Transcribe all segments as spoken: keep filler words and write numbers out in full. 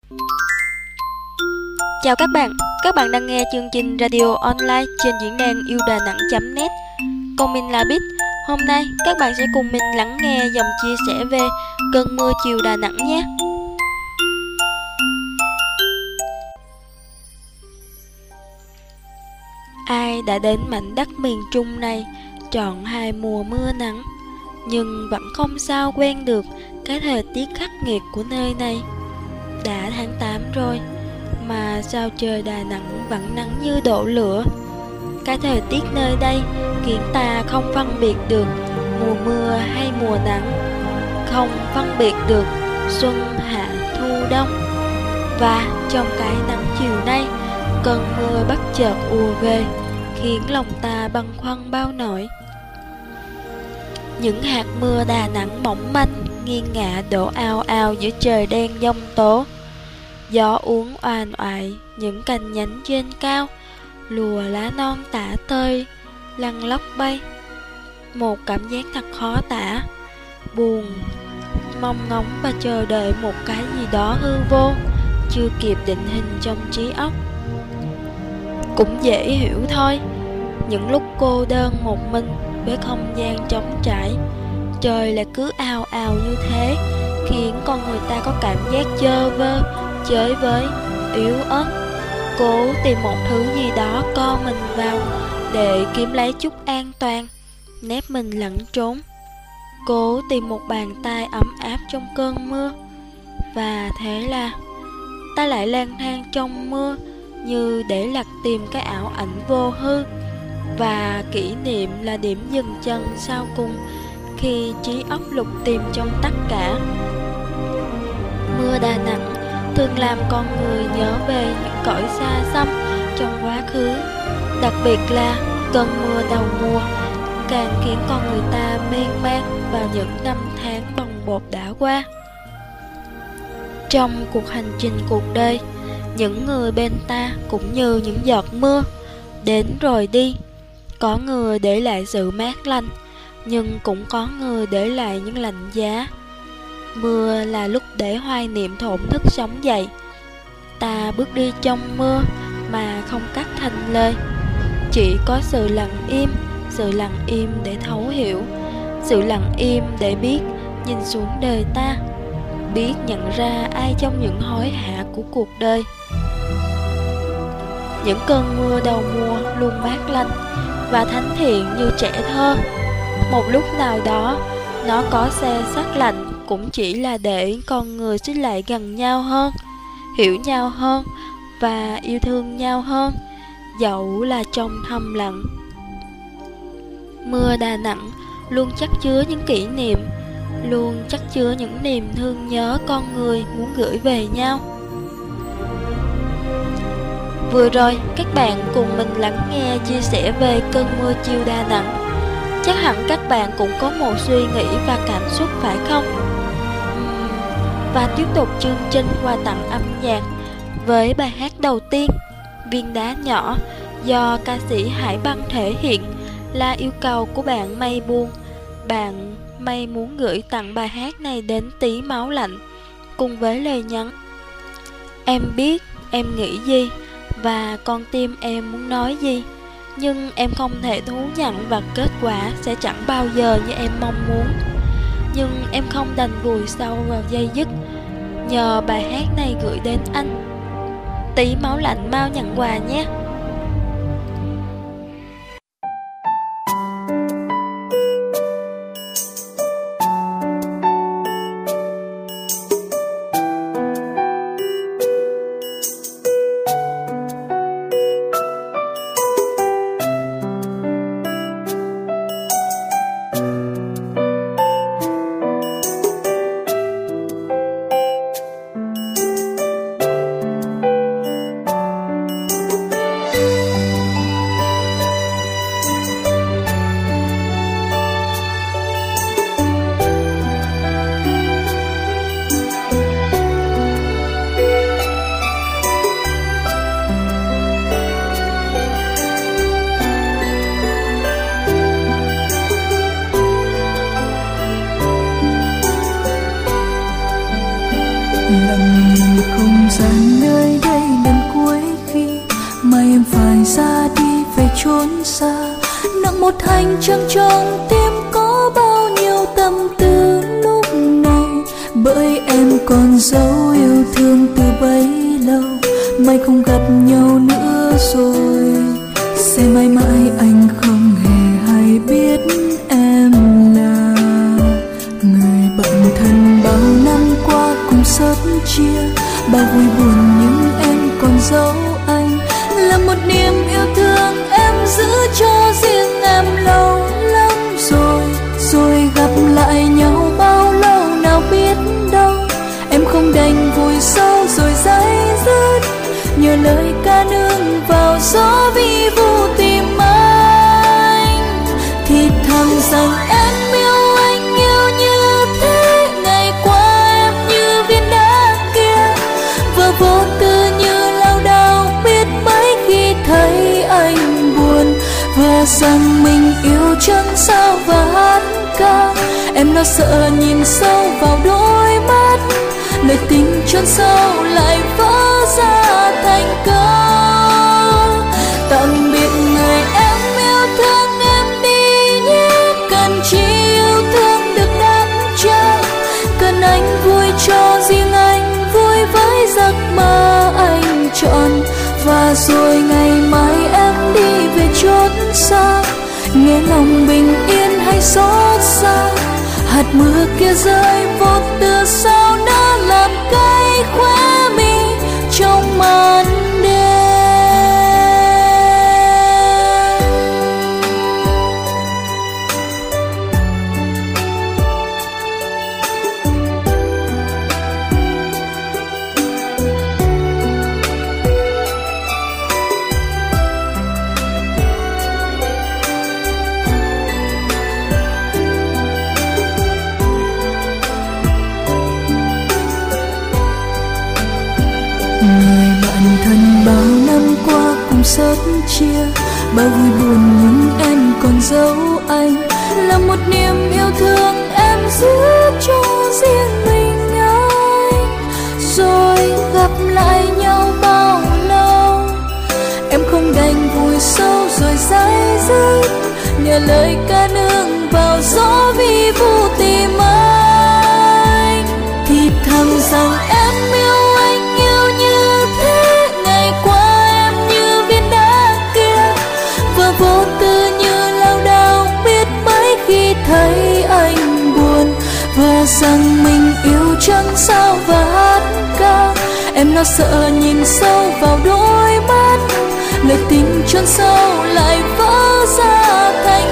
Chào các bạn, các bạn đang nghe chương trình radio online trên diễn đàn yêu đà nẵng chấm net. Còn mình là Bích. Hôm nay các bạn sẽ cùng mình lắng nghe dòng chia sẻ về cơn mưa chiều Đà Nẵng nhé. Ai đã đến mảnh đất miền Trung này trọn hai mùa mưa nắng, nhưng vẫn không sao quen được cái thời tiết khắc nghiệt của nơi này. Đã tháng tám rồi mà sao trời Đà Nẵng vẫn nắng như đổ lửa. Cái thời tiết nơi đây khiến ta không phân biệt được mùa mưa hay mùa nắng, không phân biệt được xuân hạ thu đông. Và trong cái nắng chiều nay, cơn mưa bất chợt ùa về, khiến lòng ta băn khoăn bao nỗi. Những hạt mưa Đà Nẵng mỏng manh nghiêng ngả đổ ào ào giữa trời đen giông tố. Gió uốn oàn oải những cành nhánh trên cao, lùa lá non tả tơi lăn lóc bay. Một cảm giác thật khó tả, buồn, mong ngóng và chờ đợi một cái gì đó hư vô, chưa kịp định hình trong trí óc. Cũng dễ hiểu thôi, những lúc cô đơn một mình với không gian trống trải, trời lại cứ ào ào như thế, khiến con người ta có cảm giác chơ vơ, chới với, yếu ớt, cố tìm một thứ gì đó co mình vào để kiếm lấy chút an toàn, nép mình lẩn trốn, cố tìm một bàn tay ấm áp trong cơn mưa. Và thế là ta lại lang thang trong mưa, như để lật tìm cái ảo ảnh vô hư. Và kỷ niệm là điểm dừng chân sau cùng khi trí óc lục tìm trong tất cả. Mưa Đà Nẵng thường làm con người nhớ về những cõi xa xăm trong quá khứ. Đặc biệt là cơn mưa đầu mùa càng khiến con người ta miên man vào những năm tháng bồng bột đã qua. Trong cuộc hành trình cuộc đời, những người bên ta cũng như những giọt mưa đến rồi đi. Có người để lại sự mát lành, nhưng cũng có người để lại những lạnh giá. Mưa là lúc để hoài niệm thổn thức sống dậy. Ta bước đi trong mưa mà không cắt thành lời, chỉ có sự lặng im, sự lặng im để thấu hiểu, sự lặng im để biết nhìn xuống đời ta, biết nhận ra ai trong những hối hả của cuộc đời. Những cơn mưa đầu mùa luôn mát lành và thánh thiện như trẻ thơ. Một lúc nào đó, nó có xe sắc lạnh cũng chỉ là để con người xích lại gần nhau hơn, hiểu nhau hơn và yêu thương nhau hơn, dẫu là trong thầm lặng. Mưa Đà Nẵng luôn chất chứa những kỷ niệm, luôn chất chứa những niềm thương nhớ con người muốn gửi về nhau. Vừa rồi, các bạn cùng mình lắng nghe chia sẻ về cơn mưa chiều Đà Nẵng. Chắc hẳn các bạn cũng có một suy nghĩ và cảm xúc phải không? Uhm, và tiếp tục chương trình quà tặng âm nhạc với bài hát đầu tiên, Viên Đá Nhỏ, do ca sĩ Hải Băng thể hiện, là yêu cầu của bạn Mây Buông. Bạn Mây muốn gửi tặng bài hát này đến Tí Máu Lạnh, cùng với lời nhắn: em biết em nghĩ gì và con tim em muốn nói gì, nhưng em không thể thú nhận và kết quả sẽ chẳng bao giờ như em mong muốn. Nhưng em không đành vùi sâu vào dây dứt, nhờ bài hát này gửi đến anh. Tí Máu Lạnh mau nhận quà nhé. một hành trang trong tim có bao nhiêu tâm tư lúc này, bởi em còn dấu yêu thương từ bấy lâu, mai không gặp nhau nữa rồi. Sẽ mãi mãi anh không hề hay biết em là người bạn thân bao năm qua cùng sớt chia, bao vui buồn nhưng em còn dấu anh, là một niềm yêu thương em giữ cho riêng em lâu lắm rồi. Rồi gặp lại nhau bao lâu nào biết đâu, em không đành vùi sâu rồi day dứt, nhờ lời ca nương vào gió vi vu tìm anh. Thì thầm rằng em yêu anh yêu như thế, ngày qua em như viên đá kia, và vô tư như lao đao biết mấy khi thấy anh buồn, và rằng mình yêu chẳng sao và hát ca. Em lo sợ nhìn sâu vào đôi mắt, lời tình chôn sâu lại vỡ ra thành câu. Tạm biệt người em yêu thương em đi nhé, cần chỉ yêu thương được đắm chát, cần anh vui cho riêng anh, vui với giấc mơ anh chọn. Và rồi ngày mai em đi về chốn xa, nghe lòng bình yên hay xót xa, hạt mưa kia rơi vô tư sao đã làm cay khóe mi trong màn đêm. Người bạn thân bao năm qua cùng sớt chia, bao vui buồn nhưng em còn dấu anh, là một niềm yêu thương em giữ cho riêng mình anh. Rồi gặp lại nhau bao lâu, em không đành vùi sâu rồi day dứt, nhờ lời ca nương vào gió vi vu tìm anh. Thì thầm rằng em yêu anh yêu như thế, ngày qua em như viên đá kia, và vô tư như lao đao biết mấy khi thấy anh buồn, và rằng mình yêu chẳng sao và hát ca. Em lo sợ nhìn sâu vào đôi mắt, lời tình chôn sâu lại vỡ ra thành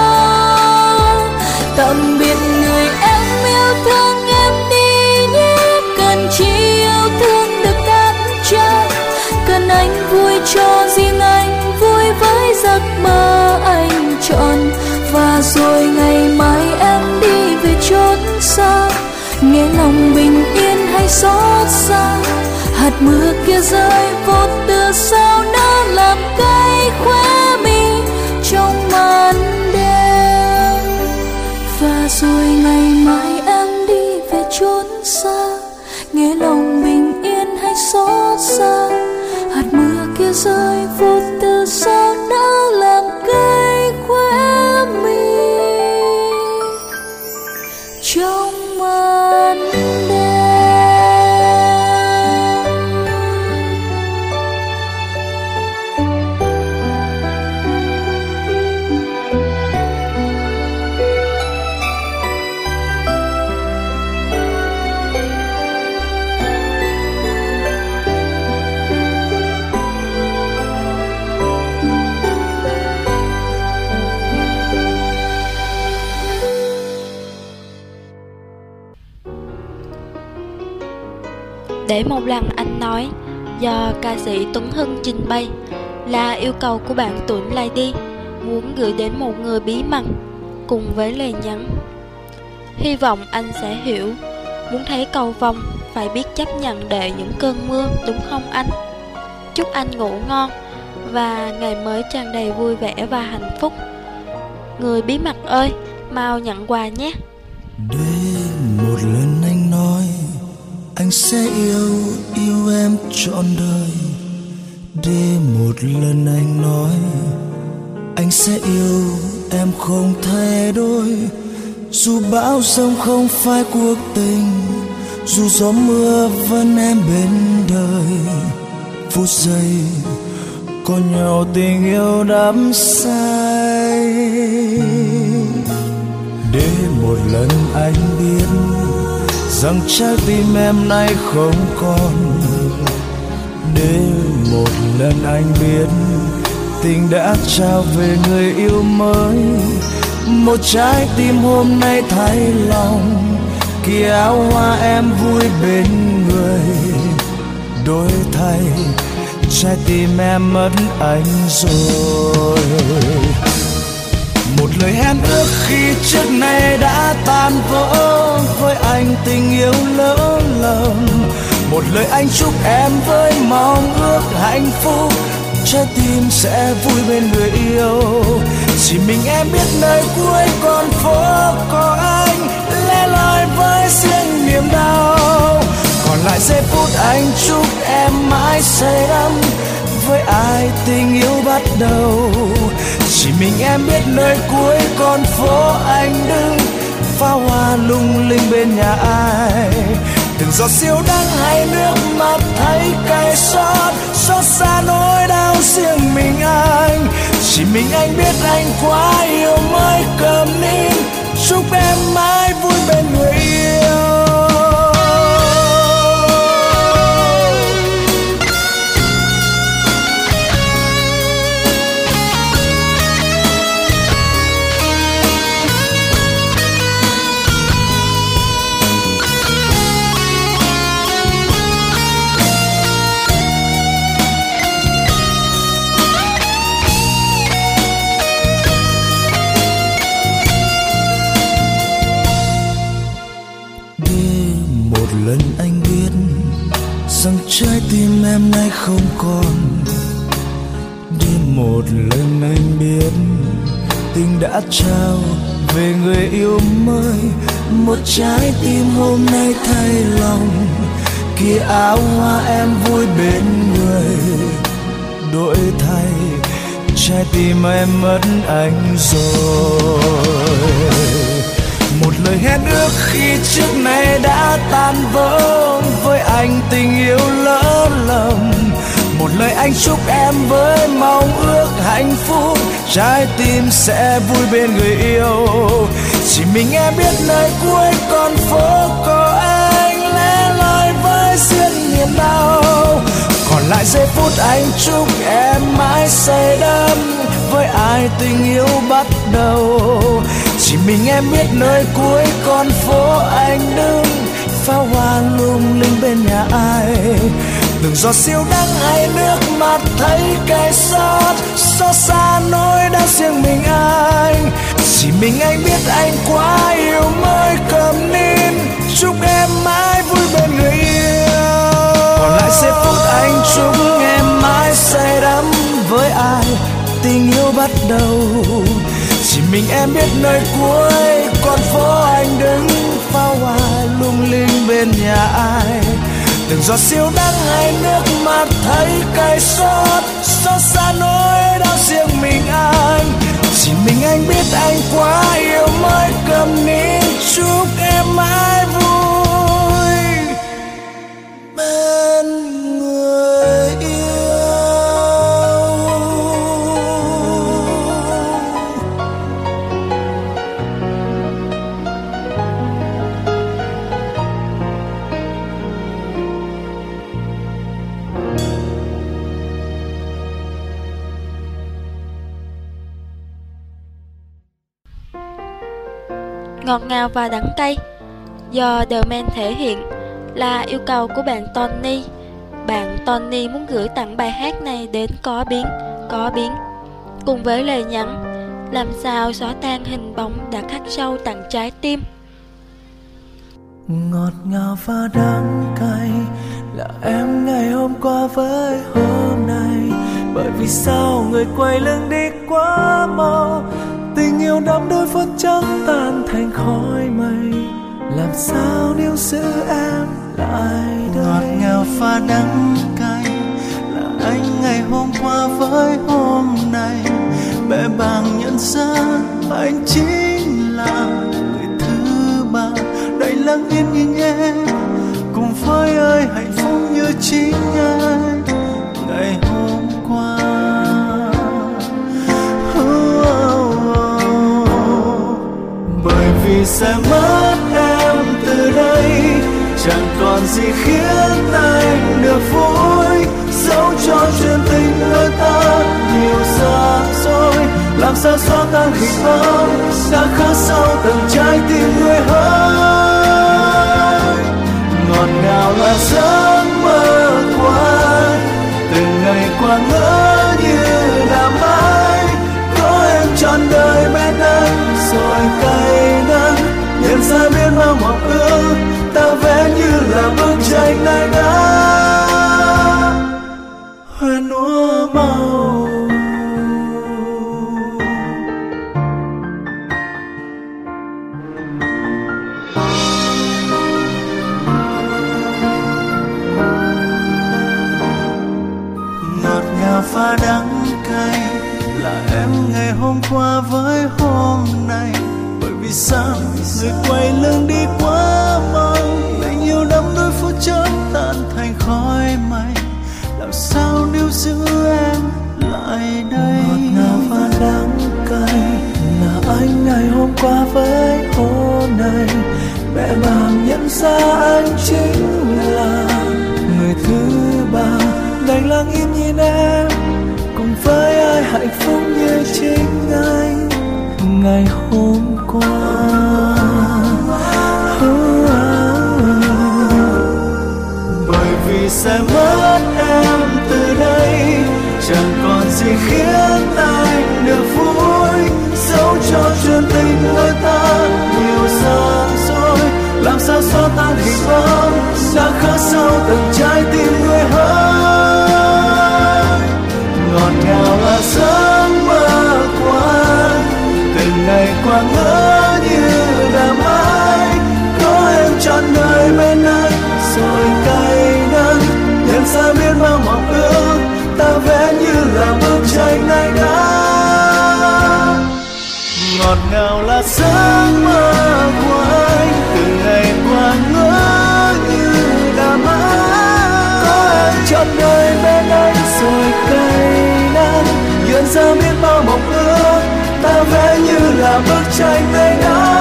câu. Tạm biệt người em yêu thương em đi nhé, cần chỉ yêu thương được đắm chát, cần anh vui cho riêng anh, vui với giấc mơ anh chọn. Và rồi ngày mai em đi về chốn xa, nghe lòng bình yên hay xót xa, hạt mưa kia rơi vô tư sao đã làm cay khóe mi trong màn đêm. Và rồi ngày mai em đi về chốn xa, nghe lòng bình yên hay xót xa, hạt mưa kia rơi vô tư sao đã làm cay khóe mi trong màn đêm. Để một lần anh nói, do ca sĩ Tuấn Hưng trình bày, là yêu cầu của bạn Tuấn Lady muốn gửi đến một người bí mật, cùng với lời nhắn: hy vọng anh sẽ hiểu, muốn thấy cầu vồng phải biết chấp nhận đợi những cơn mưa, đúng không anh? Chúc anh ngủ ngon và ngày mới tràn đầy vui vẻ và hạnh phúc. Người bí mật ơi, mau nhận quà nhé. Để một lần anh nói anh sẽ yêu, yêu em trọn đời. Để một lần anh nói anh sẽ yêu, em không thay đổi, dù bão giông không phai cuộc tình, dù gió mưa vẫn em bên đời. Phút giây có nhau tình yêu đắm say, để một lần anh biết rằng trái tim em nay không còn, để một lần anh biết tình đã trao về người yêu mới. Một trái tim hôm nay thay lòng, khi áo hoa em vui bên người. Đổi thay trái tim em mất anh rồi. Một lời hẹn ước khi trước nay đã tan vỡ, với anh tình yêu lỡ lầm. Một lời anh chúc em với mong ước hạnh phúc, trái tim sẽ vui bên người yêu. Chỉ mình em biết nơi cuối con phố có anh, lẻ loi với riêng niềm đau. Còn lại giây phút anh chúc em mãi say đắm, với ai tình yêu bắt đầu. Chỉ mình em biết nơi cuối con phố anh đứng, pháo hoa lung linh bên nhà ai. Từng giọt siêu đắng hay nước mắt thấy cay xót, xót xa nỗi đau riêng mình anh. Chỉ mình anh biết anh quá yêu mới cầm nín, chúc em mãi vui bên người yêu. Lần anh biết rằng trái tim em nay không còn, để một lần anh biết tình đã trao về người yêu mới. Một trái tim hôm nay thay lòng, khi áo hoa em vui bên người. Đổi thay trái tim em mất anh rồi. Một lời hẹn ước khi trước nay đã tan vỡ, với anh tình yêu lỡ lầm. Một lời anh chúc em với mong ước hạnh phúc, trái tim sẽ vui bên người yêu. Chỉ mình em biết nơi cuối con phố có anh, lẻ loi với riêng niềm đau. Còn lại giây phút anh chúc em mãi say đắm, với ai tình yêu bắt đầu. Chỉ mình em biết nơi cuối con phố anh đứng, pháo hoa lung linh bên nhà ai. Từng giọt siêu đắng hay nước mắt thấy cay xót, xót xa nỗi đau riêng mình anh. Chỉ mình anh biết anh quá yêu mới cầm nín, chúc em mãi vui bên người yêu. Còn lại giây phút anh chúc em mãi say đắm, với ai tình yêu bắt đầu. Chỉ mình em biết nơi cuối con phố anh đứng, pháo hoa lung linh bên nhà ai. Từng giọt siêu đắng hay nước mắt thấy cay xót, xót xa nỗi đau riêng mình anh. Chỉ mình anh biết anh quá yêu mới cầm nín, chúc em mãi vui bên người yêu. Ngọt ngào và đắng cay do The Man thể hiện là yêu cầu của bạn Tony. Bạn Tony muốn gửi tặng bài hát này đến Có Biến, Có Biến, cùng với lời nhắn: làm sao xóa tan hình bóng đã khắc sâu tặng trái tim. Ngọt ngào và đắng cay là em ngày hôm qua với hôm nay. Bởi vì sao người quay lưng đi quá mau, tình yêu đắm đôi phút chốc tan thành khói mây. Làm sao níu giữ em lại đây. Ngọt ngào và đắng cay là anh ngày hôm qua với hôm nay. Bẽ bàng nhận ra anh chính là người thứ ba. Đành lặng yên nhìn em cùng với ơi hạnh phúc như chính anh ngày hôm qua. Bởi vì sẽ mất em từ đây, chẳng còn gì khiến anh được vui. Dẫu cho chuyện tình người ta nhiều xa xôi, làm sao xóa tan hình bóng đã khắc sâu tầng trái tim người hỡi. Ngọt ngào là giấc mơ qua, từng ngày qua ngỡ như là mãi có em trọn đời bên anh. Rồi cay đắng nhận ra biết bao mộng ước ta vẽ như là bức tranh này đã hoen úa màu. Ngọt ngào pha đắng cay là em ngày hôm qua với hôm nay. Bởi vì sao người quay lưng đi quá mau, tình yêu đắm đuối phút chốc tan thành khói mây. Làm sao níu giữ em lại đây? Ngọt ngào và đắng cay là anh ngày hôm qua với hôm nay. Mẹ bàng nhận ra anh chính là người thứ ba. Đành lặng im nhìn em cùng với ai hạnh phúc như chính anh ngày hôm qua. Bởi vì sẽ mất em từ đây, chẳng còn gì khiến anh được vui. Dẫu cho chuyện tình người ta nhiều xa xôi, làm sao xóa tan hình bóng đã khắc sâu tầng trái tim người hỡi. Ngọt ngào là giấc mơ qua, từng ngày qua ngỡ như là mãi có em trọn đời bên anh. Rồi cay đắng nhận ra biết bao mộng ước ta vẽ như là bức tranh này đã. Ngọt ngào là giấc mơ của anh, từ ngày qua ngỡ như là mãi có em trọn đời bên anh. Rồi cay đắng nhận ra biết bao mộng ước ta vẽ như là bức tranh này đã.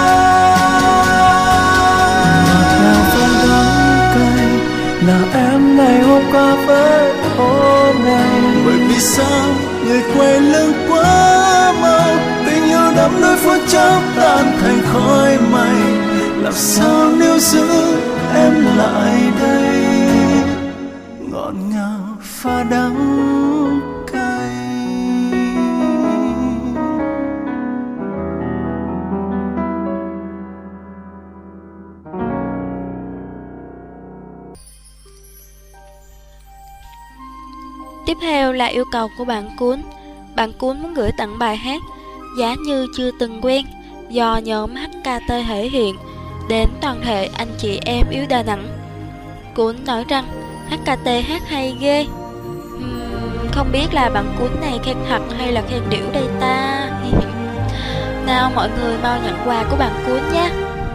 Là em ngày hôm qua với hôm nay. Bởi vì sao người quay lưng quá mau, tình yêu đắm đuối phút chốc tan thành khói mây. Làm sao níu giữ em lại đây? Ngọt ngào pha đắng cay. Tiếp theo là yêu cầu của bạn Cuốn. Bạn Cuốn muốn gửi tặng bài hát Giá Như Chưa Từng Quen do nhóm hát ca tê thể hiện đến toàn thể anh chị em yêu Đà Nẵng. Cuốn nói rằng hát ca tê hát hay ghê. uhm, Không biết là bạn Cuốn này khen thật hay là khen điểu đây ta. Nào mọi người mau nhận quà của bạn Cuốn nhé.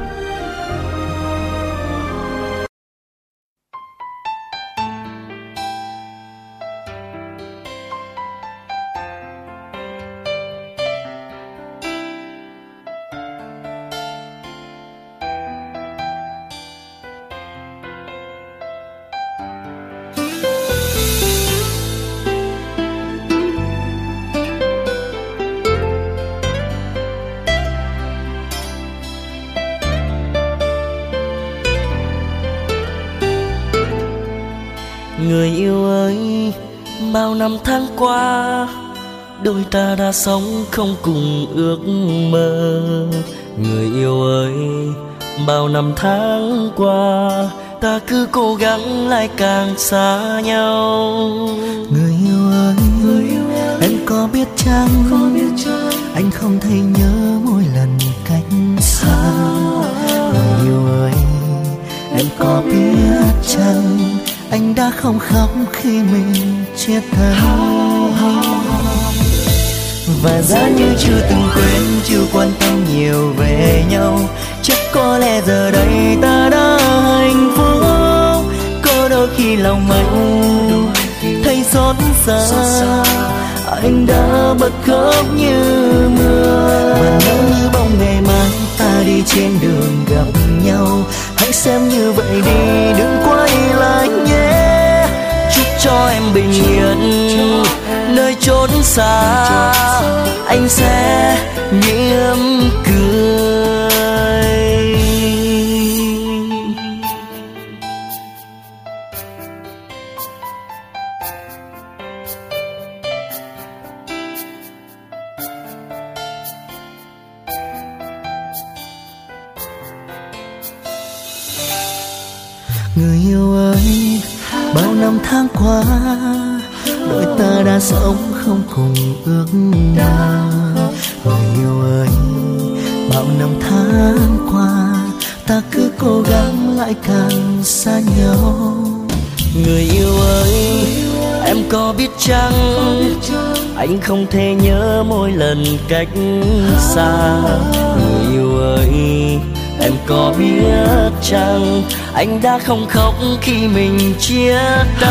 Người yêu ơi, bao năm tháng qua đôi ta đã sống không cùng ước mơ. Người yêu ơi, bao năm tháng qua ta cứ cố gắng lại càng xa nhau. Người yêu ơi, người yêu ơi, em có biết chăng, có biết chăng anh không thấy nhớ mỗi lần cách xa. Người yêu ơi, em có biết chăng anh đã không khóc khi mình chia tay. Và giá như chưa từng quên, chưa quan tâm nhiều về nhau, chắc có lẽ giờ đây ta đã hạnh phúc. Có đôi khi lòng anh thấy xót xa, anh đã bật khóc như mưa. Và nếu như bóng ngày mai ta đi trên đường gặp nhau, hãy xem như vậy đi, đừng quay lại nhé. Chúc cho em bình yên nơi chốn xa, anh sẽ mỉm cười. Người yêu ơi, bao năm tháng qua đôi ta đã sống không cùng ước mơ. Người yêu ơi, bao năm tháng qua ta cứ cố gắng lại càng xa nhau. Người yêu ơi, em có biết chăng anh không thể nhớ mỗi lần cách xa. Người yêu ơi, em có biết chăng anh đã không khóc khi mình chia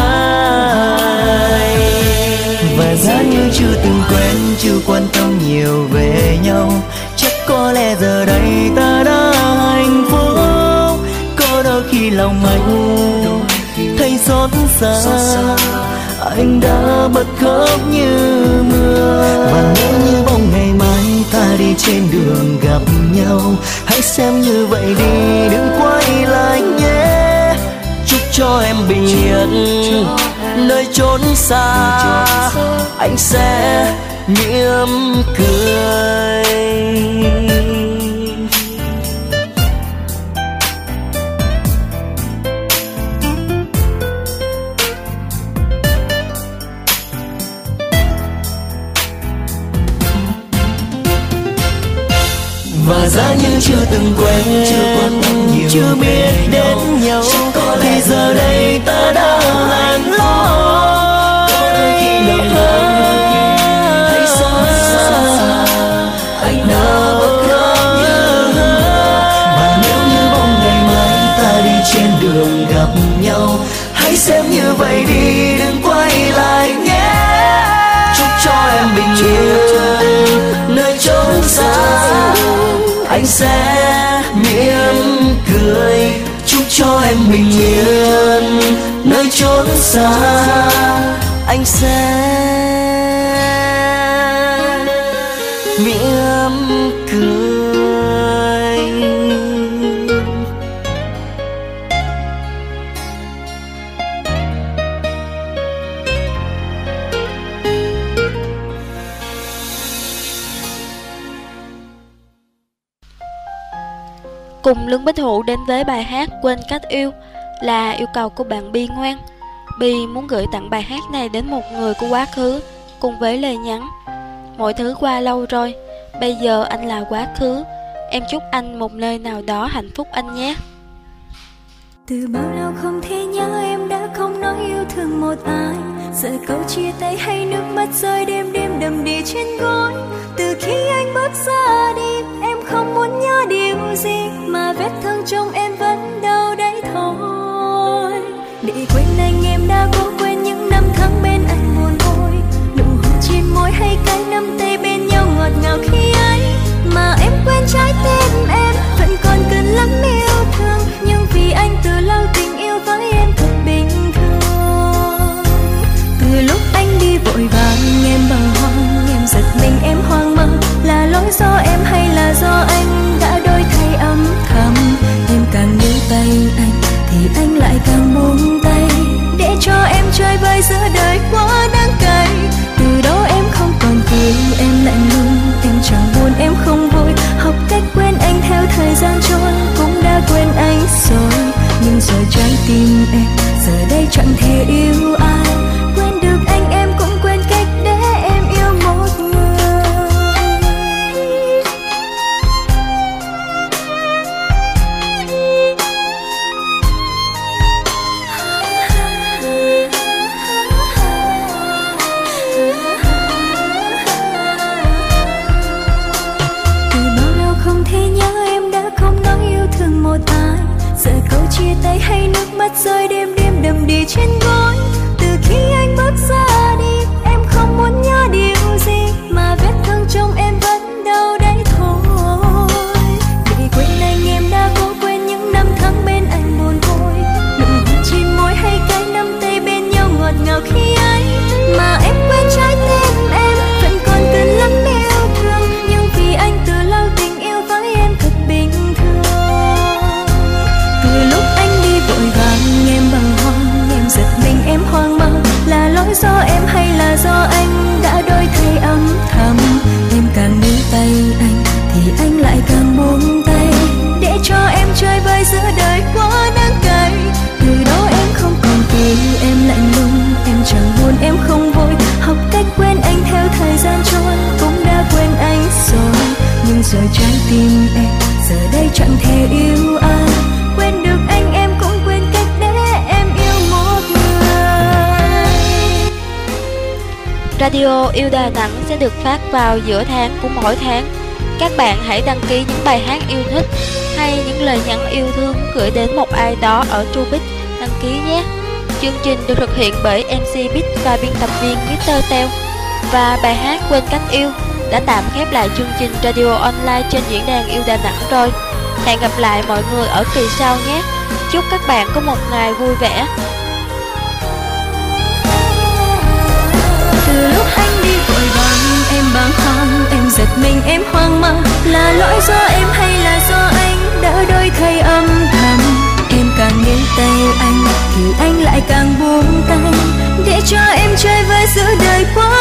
tay. Và giá như chưa từng quen, chưa quan tâm nhiều về nhau, chắc có lẽ giờ đây ta đã hạnh phúc. Có đôi khi lòng anh thấy xót xa, anh đã bật khóc như mưa. Và nếu như bóng ngày mai ta đi trên đường gặp nhau, hãy xem như vậy đi, đừng quay lại nhé. Chúc cho em bình yên nơi chốn xa, anh sẽ mỉm cười. Và giá như chưa từng quen, chưa quan tâm nhiều, chưa biết đến nhau, thì giờ đây ta đã hạnh phúc. Có đôi khi lòng anh thấy xót xa, anh đã bật khóc như mưa. Và nếu như bóng ngày mai ta đi trên đường gặp nhau, hãy xem như vậy đi, đừng quay lại nhé. Chúc cho em bình yên nơi chốn xa, anh sẽ mỉm cười. Chúc cho em bình yên nơi chốn xa, anh sẽ mỉm cười. Cùng Lương Bích Hữu đến với bài hát Quên Cách Yêu là yêu cầu của bạn Bi Ngoan. Bi muốn gửi tặng bài hát này đến một người của quá khứ, cùng với lời nhắn: mọi thứ qua lâu rồi, bây giờ anh là quá khứ, em chúc anh một nơi nào đó hạnh phúc anh nhé. Từ bao lâu không thể nhớ em đã không nói yêu thương một ai, giờ câu chia tay hay nước mắt rơi đêm đêm đầm đìa trên gối. Từ khi anh bước ra đi, em không muốn nhớ điều gì, mà vết thương trong em vẫn đau đáy thôi. Để quên anh em đã cố quên những năm tháng bên anh buồn ôi, nụ hôn trên môi hay cái nắm tay bên nhau ngọt ngào khi ấy. Mà em quên trái tim em vẫn còn cần lắm yêu thương, nhưng vì anh từ lâu tình yêu với em thật bình thường. Từ lúc anh đi vội vàng em bàng hoàng, em giật mình em hoang mang, là lỗi do em hay là do anh đã đổi thay âm thầm. Em càng níu tay anh thì anh lại càng buông tay, để cho em chơi vơi giữa đời quá đáng cay. Từ đó em không còn cười, em lạnh lùng, em chẳng buồn em không vui, học cách quên anh theo thời gian trôi, cũng đã quên anh rồi. Nhưng rồi trái tim em giờ đây chẳng thể yêu ai, quên được anh em cũng quên cách để em yêu một người. chia tay hay nước mắt rơi đêm đêm đầm đìa trên gối. Từ khi anh bước ra đi, em không muốn nhớ điều gì, mà vết thương trong em vẫn đau đấy thôi. Để quên anh em đã cố quên những năm tháng bên anh buồn thôi. Nụ hôn trên môi hay cái nắm tay bên nhau ngọt ngào khi ấy, mà em quên trái tim em vẫn còn cần lắm yêu thương. Nhưng vì anh từ lâu tình yêu với em thật bình thường. Từ lúc anh đi vội vàng em bàng hoàng, em giật mình em hoang mang. Là lỗi do em hay là do anh đã đổi thay âm thầm. Em càng níu tay anh thì anh lại càng buông tay, để cho em chơi vơi giữa đời quá đáng cay. Từ đó em không còn cười, em lạnh lùng, em chẳng buồn em không vui. Học cách quên anh theo thời gian trôi, cũng đã quên anh rồi. Nhưng rồi trái tim em giờ đây chẳng thể yêu ai. Quên được anh em cũng quên cách để em yêu một người. Radio Yêu Đà Nẵng sẽ được phát vào giữa tháng của mỗi tháng. Các bạn hãy đăng ký những bài hát yêu thích hay những lời nhắn yêu thương gửi đến một ai đó ở Trubit đăng ký nhé. Chương trình được thực hiện bởi em xê Bích và biên tập viên mít tơ Teo. Và bài hát Quên Cách Yêu đã tạm khép lại chương trình radio online trên diễn đàn Yêu Đà Nẵng rồi. Hẹn gặp lại mọi người ở kỳ sau nhé. Chúc các bạn có một ngày vui vẻ. Từ lúc anh đi vội vàng em bàng hoàng, em giật mình em hoang mang. Là lỗi do em hay là do anh đã đổi thay âm thầm. Em càng níu tay anh thì anh lại càng buông tay, để cho em chơi với giữa đời quá